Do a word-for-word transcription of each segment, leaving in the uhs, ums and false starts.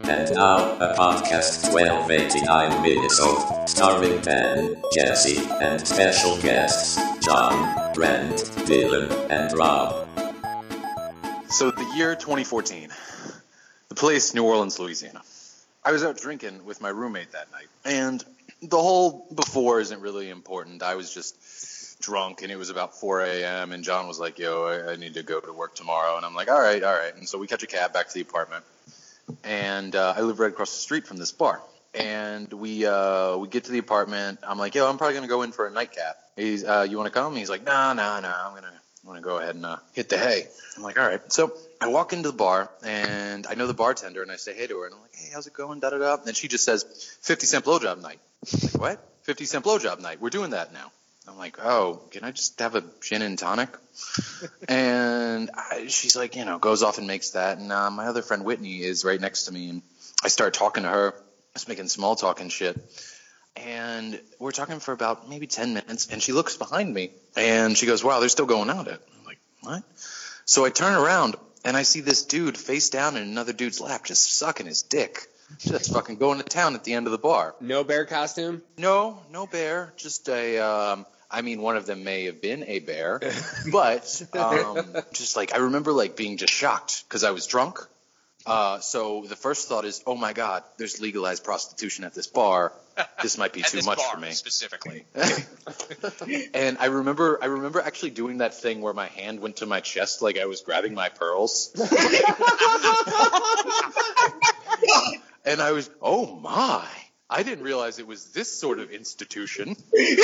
And now, a podcast twelve eighty-nine minutes old, starring Ben, Jesse, and special guests, John, Brent, Dylan, and Rob. So the year twenty fourteen, the place New Orleans, Louisiana. I was out drinking with my roommate that night, and the whole before isn't really important. I was just drunk, and it was about four a.m., and John was like, yo, I, I need to go to work tomorrow, and I'm like, all right, all right, and so we catch a cab back to the apartment, and uh, I live right across the street from this bar, and we uh, we get to the apartment. I'm like, yo, I'm probably going to go in for a nightcap. He's, uh, you want to come? He's like, nah, nah, nah, I'm going to I'm gonna go ahead and uh, hit the hay. I'm like, all right. So I walk into the bar, and I know the bartender, and I say hey to her, and I'm like, hey, how's it going, da-da-da. And she just says, fifty cent blowjob night. I'm like, what? fifty cent blowjob night. We're doing that now. I'm like, oh, can I just have a gin and tonic? And I, she's like, you know, goes off and makes that. And uh, my other friend Whitney is right next to me, and I start talking to her, just making small talk and shit. And we're talking for about maybe ten minutes, and she looks behind me, and she goes, wow, they're still going at it. I'm like, what? So I turn around, and I see this dude face down in another dude's lap just sucking his dick. Just fucking going to town at the end of the bar. No bear costume? No, no bear. Just a, um, I mean, one of them may have been a bear. But um, just like, I remember like being just shocked because I was drunk. Uh, so the first thought is, oh my God, there's legalized prostitution at this bar. This might be too much bar, for me. Specifically. And I remember, I remember actually doing that thing where my hand went to my chest like I was grabbing my pearls. And I was, oh my, I didn't realize it was this sort of institution.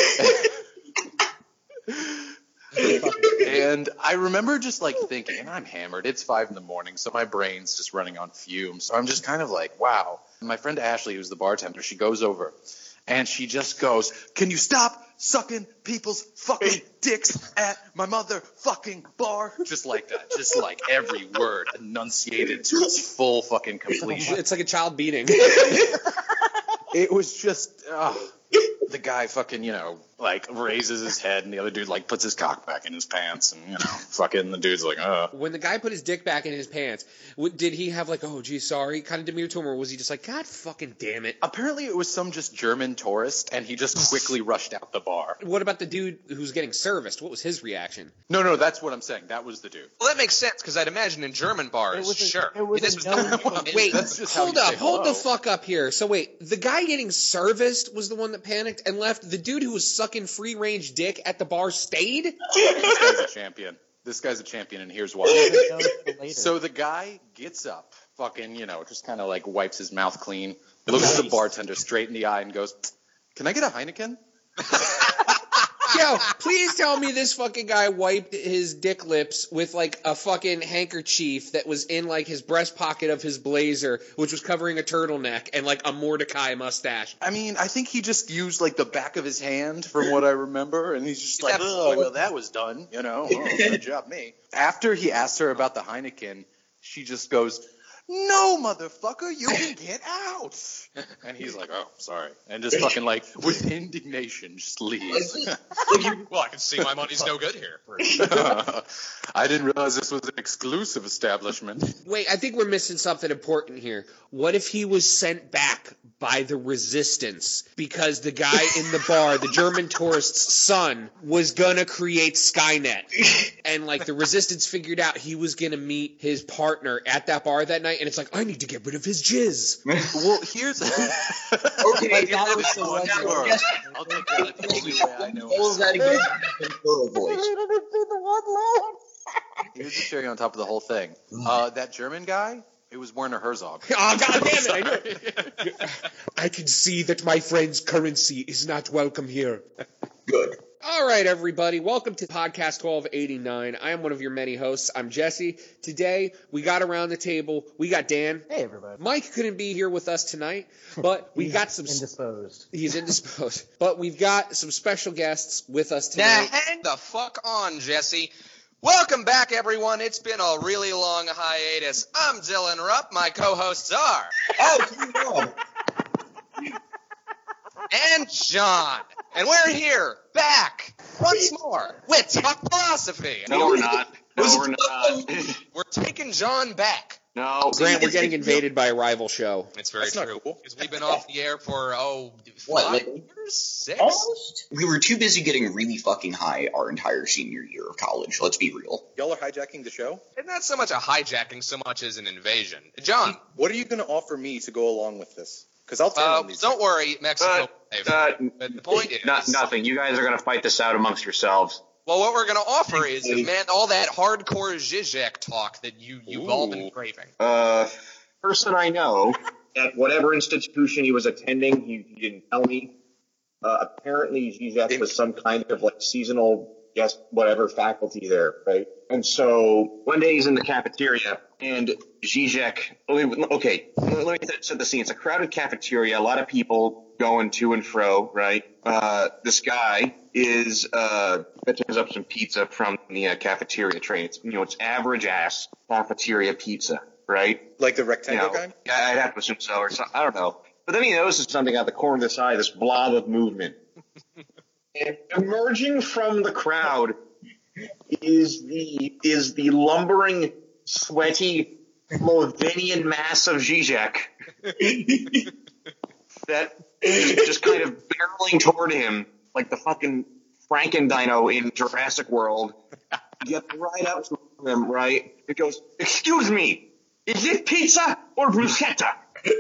And I remember just like thinking, and I'm hammered, it's five in the morning, so my brain's just running on fumes. So I'm just kind of like, wow. My friend Ashley, who's the bartender, she goes over and she just goes, can you stop sucking people's fucking dicks at my motherfucking bar? Just like that. Just like every word enunciated to its full fucking completion. It's like a child beating. It was just, uh, the guy fucking, you know, like raises his head, and the other dude like puts his cock back in his pants, and you know, fucking the dude's like, uh. When the guy put his dick back in his pants, w- did he have like, oh, gee, sorry, kind of demeanor to him, or was he just like, God fucking damn it? Apparently it was some just German tourist, and he just quickly rushed out the bar. What about the dude who's getting serviced? What was his reaction? No, no, that's what I'm saying. That was the dude. Well, that makes sense, because I'd imagine in German bars, It was a- sure. it was this a was no- the, Wait, That's just how hold you up, say hold hello. the fuck up here. So wait, the guy getting serviced was the one that panicked and left? The dude who was sucking free-range dick at the bar stayed? This guy's a champion. This guy's a champion, and here's why. So the guy gets up, fucking, you know, just kind of like wipes his mouth clean, looks at the bartender straight in the eye and goes, can I get a Heineken? Yo, please tell me this fucking guy wiped his dick lips with like a fucking handkerchief that was in like his breast pocket of his blazer, which was covering a turtleneck, and like a Mordecai mustache. I mean, I think he just used like the back of his hand from what I remember, and he's just like, oh, well, that was done, you know, oh, good job, me. After he asked her about the Heineken, she just goes, no, motherfucker, you can get out. And he's like, oh, sorry. And just fucking like, with indignation, just leaves. well, I can see my money's no good here. I didn't realize this was an exclusive establishment. Wait, I think we're missing something important here. What if he was sent back by the resistance because the guy in the bar, the German tourist's son, was gonna create Skynet, and like the resistance figured out he was gonna meet his partner at that bar that night, and it's like, I need to get rid of his jizz. Well, here's Okay, that was the one. I'll take that. That's the only way I know. What was that again? Full voice. Here's the cherry on top of the whole thing. Uh, that German guy, it was Werner Herzog. Oh, God damn it, I knew it. I can see that my friend's currency is not welcome here. Good. All right, everybody. Welcome to Podcast twelve eighty-nine. I am one of your many hosts. I'm Jesse. Today, we got around the table. We got Dan. Hey, everybody. Mike couldn't be here with us tonight, but we've got some... indisposed. He's indisposed. But we've got some special guests with us Now, tonight. hang the fuck on, Jesse. Welcome back, everyone. It's been a really long hiatus. I'm Dylan Rupp. My co-hosts are... Oh, come on. And John. And we're here, back, once more, with Talk Philosophy. No, we're not. No, we're not. We're taking John back No, Grant, we're getting invaded by a rival show. It's very That's not true. cool. Because we've been off the air for, oh, What, five like- years? Six? Almost. We were too busy getting really fucking high our entire senior year of college. Let's be real. Y'all are hijacking the show? It's not so much a hijacking so much as an invasion. John, What are you going to offer me to go along with this? Because I'll turn uh, on these. don't worry, Mexico. Uh, uh, but the point is, not, nothing. You guys are going to fight this out amongst yourselves. well, what we're going to offer is, man, all that hardcore Zizek talk that you, you've all been Ooh. craving. Uh, person I know at whatever institution he was attending, he, he didn't tell me. Uh, apparently, Zizek was some kind of like seasonal guest, whatever faculty there, right? And so one day he's in the cafeteria, and Zizek. Okay, let me set the scene. It's a crowded cafeteria, a lot of people going to and fro, right? Uh, this guy is uh fetches up some pizza from the uh, cafeteria tray. It's you know it's average ass cafeteria pizza, right? Like the You rectangle know, kind? yeah, I'd have to assume so, or something. I don't know. But then he notices something out the corner of his eye, this blob of movement. And emerging from the crowd is the is the lumbering, sweaty Slovenian mass of Zizek that is just kind of barreling toward him like the fucking Franken-dino in Jurassic World. Gets right up to him, right? It goes, "Excuse me, is it pizza or bruschetta?"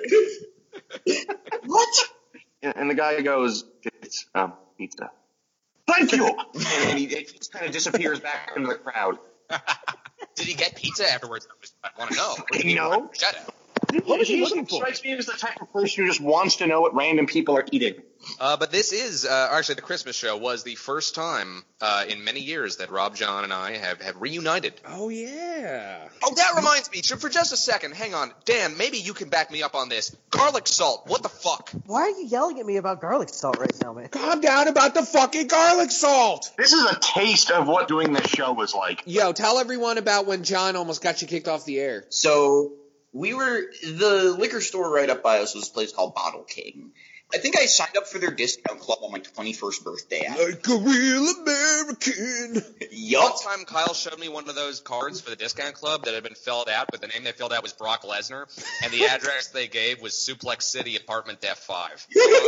What? And the guy goes, "It's um, pizza." Thank you. And he it just kind of disappears back into the crowd. Did he get pizza afterwards? I want to know. Or did he No. Shut up. What is he looking for? Strikes me as the type of person who just wants to know what random people are eating. Uh, but this is, uh, actually, the Christmas show was the first time uh, in many years that Rob, John, and I have, have reunited. Oh, yeah. Oh, that reminds me, for just a second, hang on. Dan, maybe you can back me up on this. Garlic salt, what the fuck? Why are you yelling at me about garlic salt right now, man? Calm down about the fucking garlic salt. This is a taste of what doing this show was like. Yo, tell everyone about when John almost got you kicked off the air. So we were the liquor store right up by us was a place called Bottle King. I think I signed up for their discount club on my twenty-first birthday. Like a real American. One Yup. time, Kyle showed me one of those cards for the discount club that had been filled out, but the name they filled out was Brock Lesnar, and the address they gave was Suplex City, apartment F five.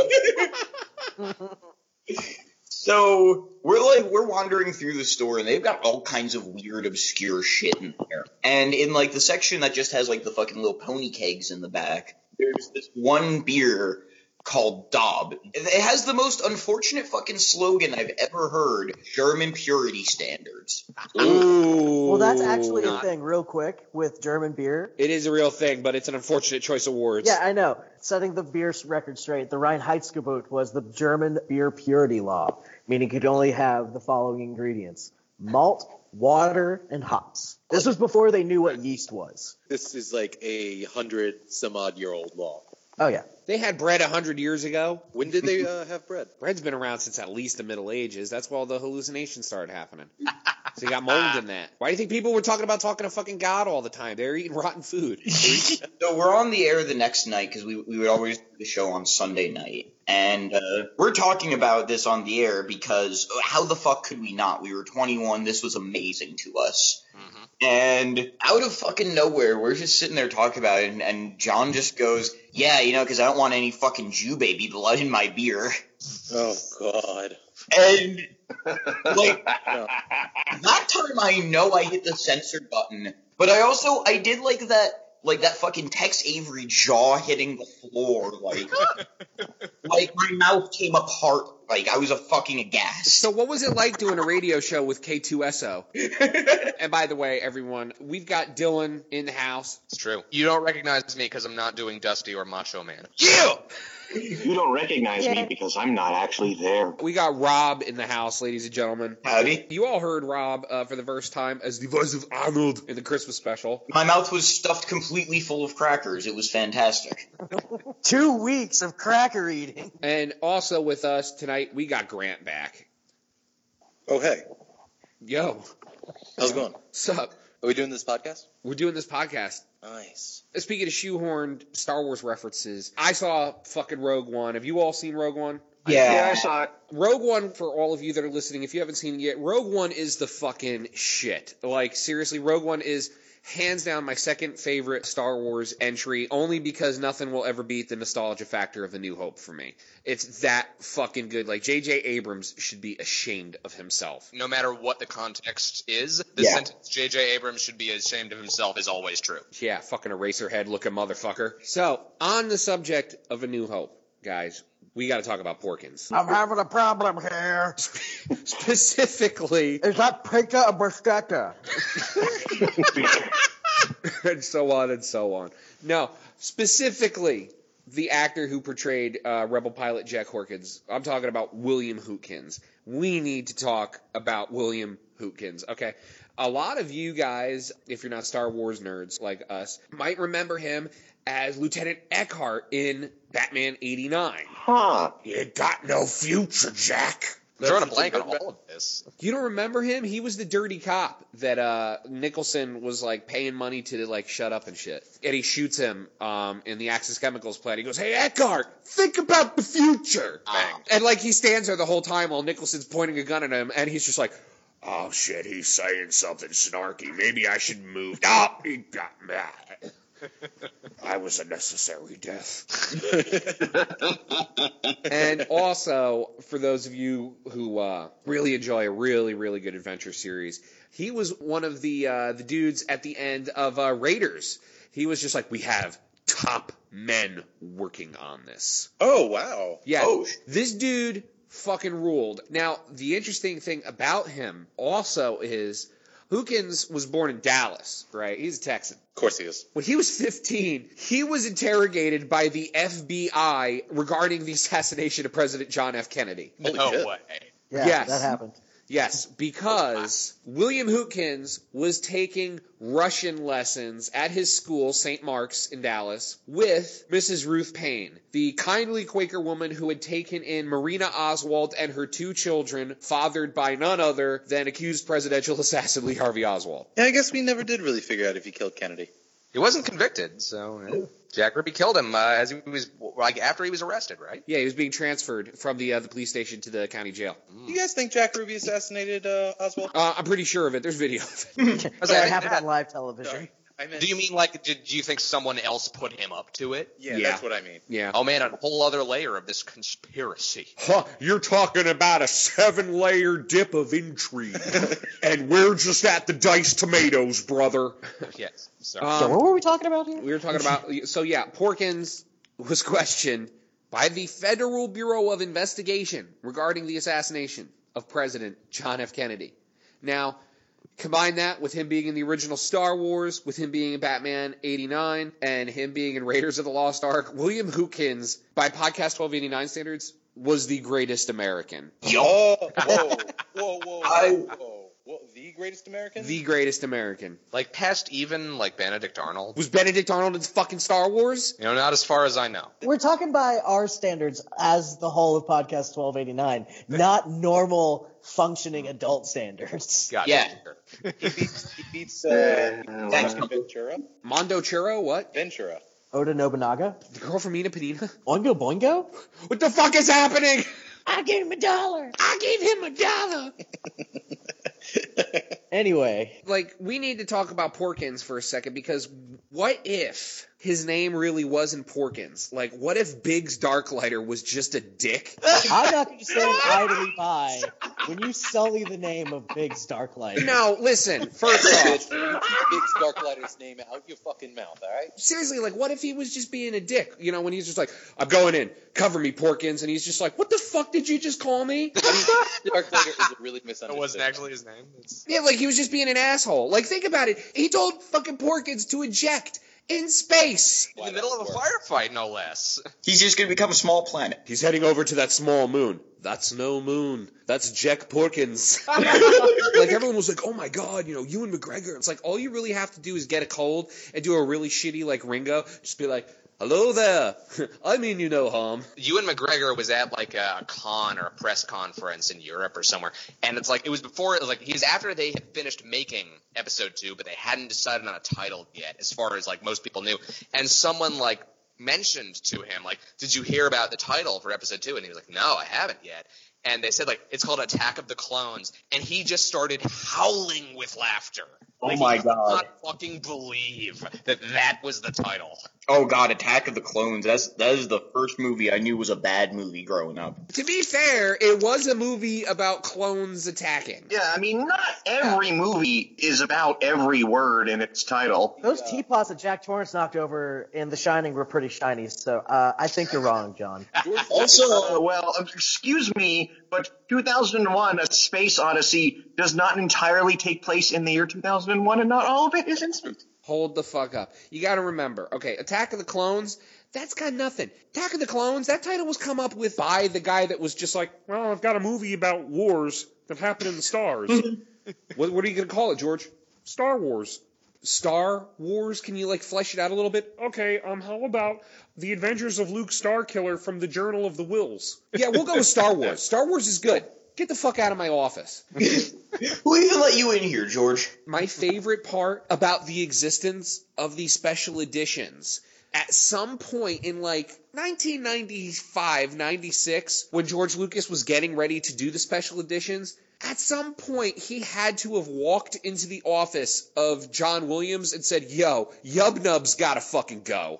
So we're like we're wandering through the store and they've got all kinds of weird, obscure shit in there. And in like the section that just has like the fucking little pony kegs in the back, there's this one beer called Daub. It has the most unfortunate fucking slogan I've ever heard: German purity standards. Ooh. Well, that's actually a Not- thing, real quick, with German beer. It is a real thing, but it's an unfortunate choice of words. Yeah, I know. Setting the beer record straight, the Reinheitsgebot was the German beer purity law, meaning you could only have the following ingredients: malt, water, and hops. This was before they knew what yeast was. This is like a hundred some odd year old law. Oh, yeah. They had bread a hundred years ago. When did they uh, have bread? Bread's been around since at least the Middle Ages. That's why all the hallucinations started happening. So you got mold in that. Why do you think people were talking about talking to fucking God all the time? They were eating rotten food. So we're on the air the next night because we we would always do the show on Sunday night, and uh, we're talking about this on the air because how the fuck could we not? We were twenty-one. This was amazing to us. Mhm. And out of fucking nowhere, we're just sitting there talking about it, and, and John just goes, "Yeah, you know, because I don't want any fucking Jew baby blood in my beer." Oh God. And like that time, I know I hit the censor button, but I also I did like that. Like that fucking Tex Avery jaw hitting the floor, like, like my mouth came apart, like I was a fucking aghast. So what was it like doing a radio show with K two S O? And by the way, everyone, we've got Dylan in the house. It's true. You don't recognize me because I'm not doing Dusty or Macho Man. You! You don't recognize me because I'm not actually there. We got Rob in the house, ladies and gentlemen. Howdy. You all heard Rob uh, for the first time as the voice of Arnold in the Christmas special. My mouth was stuffed completely full of crackers. It was fantastic. Two weeks of cracker eating. And also with us tonight, we got Grant back. Oh hey, Yo, how's it going? sup? Are we doing this podcast? We're doing this podcast. Nice. Speaking of shoehorned Star Wars references, I saw fucking Rogue One. Have you all seen Rogue One? Yeah. Yeah, I saw it. Rogue One, for all of you that are listening, if you haven't seen it yet, Rogue One is the fucking shit. Like, seriously, Rogue One is hands down my second favorite Star Wars entry, only because nothing will ever beat the nostalgia factor of A New Hope for me. It's that fucking good. Like, J J Abrams should be ashamed of himself. No matter what the context is, the Yeah. sentence J J Abrams should be ashamed of himself is always true. Yeah, fucking Eraserhead looking motherfucker. So, on the subject of A New Hope, guys, we got to talk about Porkins. I'm having a problem here. Specifically, Is that pizza or bruschetta? and so on and so on. No, specifically, the actor who portrayed uh, Rebel pilot Jack Horkins. I'm talking about William Hootkins. We need to talk about William Hootkins, okay? A lot of you guys, if you're not Star Wars nerds like us, might remember him as Lieutenant Eckhart in Batman eighty-nine. Huh. You got no future, Jack. I'm drawing a blank on all of this. You don't remember him? He was the dirty cop that uh, Nicholson was like paying money to like shut up and shit. And he shoots him um, in the Axis Chemicals plant. He goes, "Hey Eckhart, think about the future." Bang. And like he stands there the whole time while Nicholson's pointing a gun at him, and he's just like, "Oh shit, he's saying something snarky. Maybe I should move." Oh, he got mad. I was a necessary death. And also, for those of you who uh, really enjoy a really, really good adventure series, he was one of the uh, the dudes at the end of uh, Raiders. He was just like, we have top men working on this. Oh, wow. Yeah, Oh. this dude fucking ruled. Now, the interesting thing about him also is Hootkins was born in Dallas, right? He's a Texan. Of course he is. When he was fifteen, he was interrogated by the F B I regarding the assassination of President John F. Kennedy. Holy No shit. way. Yeah, Yes. that happened. Yes, because William Hootkins was taking Russian lessons at his school, Saint Mark's in Dallas, with Missus Ruth Payne, the kindly Quaker woman who had taken in Marina Oswald and her two children, fathered by none other than accused presidential assassin Lee Harvey Oswald. Yeah, I guess we never did really figure out if he killed Kennedy. He wasn't convicted, so uh, Jack Ruby killed him uh, as he was like after he was arrested, right? Yeah, he was being transferred from the uh, the police station to the county jail. You guys think Jack Ruby assassinated uh, Oswald? Uh, I'm pretty sure of it. There's video of it. Was Yeah, that- it happened on live television. Sorry. I meant, Do you mean like, did, do you think someone else put him up to it? yeah, Yeah. that's what I mean. Yeah. Oh man, a whole other layer of this conspiracy. Huh, you're talking about a seven-layer dip of intrigue. And we're just at the diced tomatoes, brother. Yes. So Um, So what were we talking about here? We were talking about, so yeah, Porkins was questioned by the Federal Bureau of Investigation regarding the assassination of President John F. Kennedy. Now, combine that with him being in the original Star Wars, with him being in Batman eighty-nine, and him being in Raiders of the Lost Ark, William Hootkins, by Podcast twelve eighty-nine standards, was the greatest American. Oh, whoa, whoa, whoa, I- whoa, whoa. What, the greatest American? The greatest American. like past even like Benedict Arnold. Was Benedict Arnold in fucking Star Wars? You know, not as far as I know. We're talking by our standards as the whole of Podcast twelve eighty-nine, not normal functioning adult standards. Gotcha. Yeah. He beats, he beats uh, Thanks, Ventura. Mondo Churro, what? Ventura. Oda Nobunaga. The girl from Ina Panina? Oingo Boingo? What the fuck is happening? I gave him a dollar. I gave him a dollar. Anyway, Like, we need to talk about Porkins for a second, because what if his name really wasn't Porkins? Like, what if Biggs Darklighter was just a dick? I'm not going to stand idly by when you sully the name of Biggs Darklight. No, listen, first off, Big Darklighter's name out your fucking mouth, all right? seriously, like, what if he was just being a dick? You know, when he's just like, I'm going in, cover me, Porkins, and he's just like, what the fuck did you just call me? Darklighter is a really misunderstood. That wasn't actually his name. It's... Yeah, like, he was just being an asshole. Like, think about it. He told fucking Porkins to eject in space. In the middle of a firefight, no less. He's just going to become a small planet. He's heading over to that small moon. That's no moon. That's Jack Porkins. Like, everyone was like, oh my god, you know, Ewan McGregor. It's like, all you really have to do is get a cold and do a really shitty, like, Ringo. Just be like, hello there. I mean you no harm. Ewan McGregor was at like a con or a press conference in Europe or somewhere, and it's like it was before. It was like he was after they had finished making episode two, but they hadn't decided on a title yet, as far as like most people knew. And someone like mentioned to him, like, did you hear about the title for episode two? And he was like, no, I haven't yet. And they said, like, it's called Attack of the Clones. And he just started howling with laughter. Oh Like, my he God. could not fucking believe that that was the title. Oh god, Attack of the Clones. That's that is the first movie I knew was a bad movie growing up. To be fair, it was a movie about clones attacking. Yeah, I mean, not every movie is about every word in its title. Those teapots that Jack Torrance knocked over in The Shining were pretty shiny, so uh, I think you're wrong, John. Also, uh, well, excuse me, but two thousand one, A Space Odyssey, does not entirely take place in the year two thousand one, and not all of it is instant. Hold the fuck up. You gotta remember, okay, Attack of the Clones, that's got nothing. Attack of the Clones, that title was come up with by the guy that was just like, well, I've got a movie about wars that happen in the stars. what, what are you gonna call it, George? Star Wars. Star Wars? Can you, like, flesh it out a little bit? Okay, um, how about The Adventures of Luke Starkiller from the Journal of the Wills? Yeah, we'll go with Star Wars. Star Wars is good. Get the fuck out of my office. Who even let you in here, George? My favorite part about the existence of these special editions, at some point in like nineteen ninety-five, ninety-six, when George Lucas was getting ready to do the special editions, at some point he had to have walked into the office of John Williams and said, yo, Yub Nub's gotta fucking go.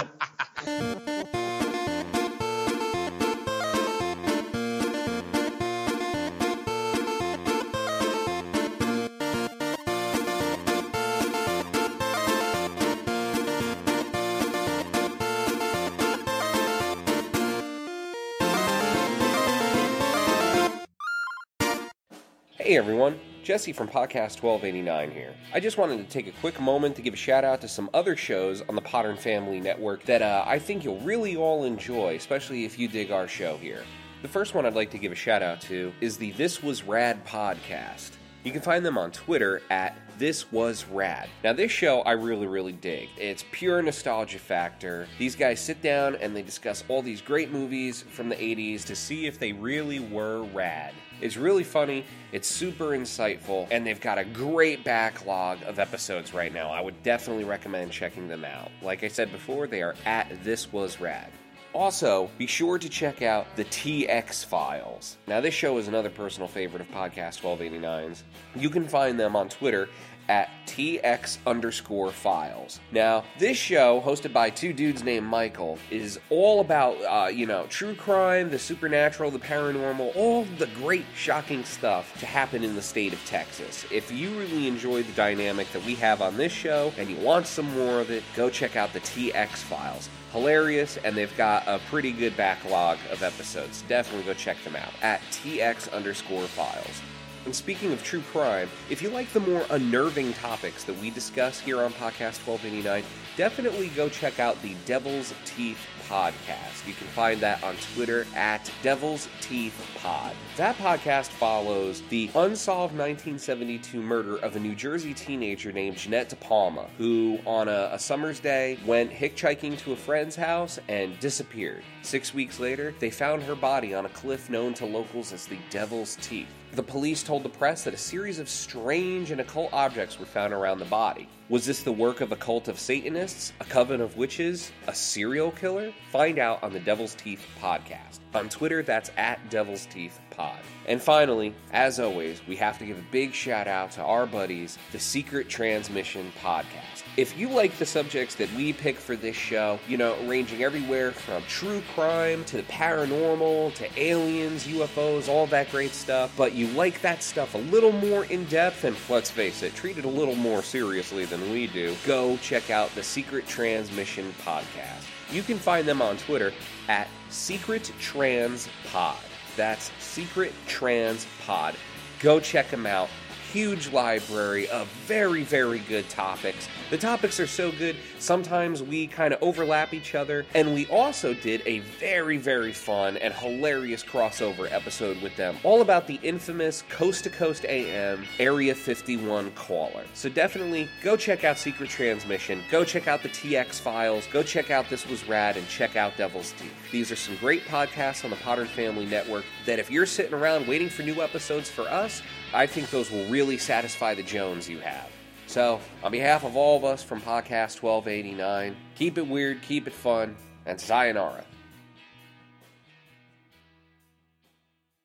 Hey everyone, Jesse from Podcast twelve eighty-nine here. I just wanted to take a quick moment to give a shout out to some other shows on the Podern Family Network that uh, I think you'll really all enjoy, especially if you dig our show here. The first one I'd like to give a shout out to is the This Was Rad podcast. You can find them on Twitter at This Was Rad. Now this show I really, really dig. It's pure nostalgia factor. These guys sit down and they discuss all these great movies from the eighties to see if they really were rad. It's really funny, it's super insightful, and they've got a great backlog of episodes right now. I would definitely recommend checking them out. Like I said before, they are at This Was Rad. Also, be sure to check out the T X Files. Now, this show is another personal favorite of Podcast twelve eighty-nine's. You can find them on Twitter at T X underscore files. Now, this show, hosted by two dudes named Michael, is all about, uh, you know, true crime, the supernatural, the paranormal, all the great, shocking stuff to happen in the state of Texas. If you really enjoy the dynamic that we have on this show, and you want some more of it, go check out the T X Files. Hilarious, and they've got a pretty good backlog of episodes. Definitely go check them out at T X underscore files. And speaking of true crime, if you like the more unnerving topics that we discuss here on Podcast twelve eighty-nine, definitely go check out the Devil's Teeth podcast. You can find that on Twitter at Devil's Teeth Pod. That podcast follows the unsolved nineteen seventy-two murder of a New Jersey teenager named Jeanette De Palma, who on a, a summer's day went hitchhiking to a friend's house and disappeared. Six weeks later, they found her body on a cliff known to locals as the Devil's Teeth. The police told the press that a series of strange and occult objects were found around the body. Was this the work of a cult of Satanists, a coven of witches, a serial killer? Find out on the Devil's Teeth podcast. On Twitter, that's at Devil's Teeth Pod. And finally, as always, we have to give a big shout out to our buddies, the Secret Transmission podcast. If you like the subjects that we pick for this show, you know, ranging everywhere from true crime to the paranormal to aliens, U F Os, all that great stuff, but you like that stuff a little more in depth and, let's face it, treat it a little more seriously than we do, go check out the Secret Transmission podcast. You can find them on Twitter at Secret Trans Pod. That's Secret Trans Pod. Go check them out. Huge library of very, very good topics. The topics are so good, sometimes we kind of overlap each other, and we also did a very, very fun and hilarious crossover episode with them, all about the infamous Coast to Coast A M Area fifty-one caller. So definitely go check out Secret Transmission, go check out the T X Files, go check out This Was Rad, and check out Devil's Teeth. These are some great podcasts on the Podern Family Network that if you're sitting around waiting for new episodes for us, I think those will really satisfy the Jones you have. So, on behalf of all of us from Podcast twelve eighty-nine, keep it weird, keep it fun, and sayonara.